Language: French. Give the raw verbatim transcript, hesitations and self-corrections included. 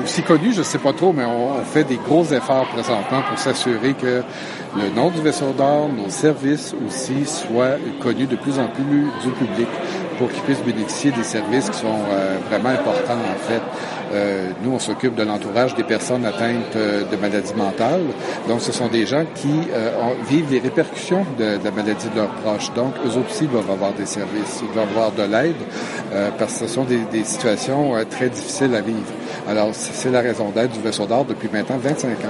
aussi connu, je ne sais pas trop, mais on, on fait des gros efforts présentement pour s'assurer que le nom du vaisseau d'or, nos services aussi, soient connus de plus en plus du public pour qu'ils puissent bénéficier des services qui sont euh, vraiment importants, en fait. Euh, nous, on s'occupe de l'entourage des personnes atteintes euh, de maladies mentales. Donc, ce sont des gens qui euh, ont, vivent les répercussions de, de la maladie de leurs proches. Donc, eux aussi doivent avoir des services, ils doivent avoir de l'aide euh, parce que ce sont des, des situations euh, très difficiles à vivre. Alors, c'est la raison d'être du Vaisseau d'or depuis maintenant vingt-cinq ans.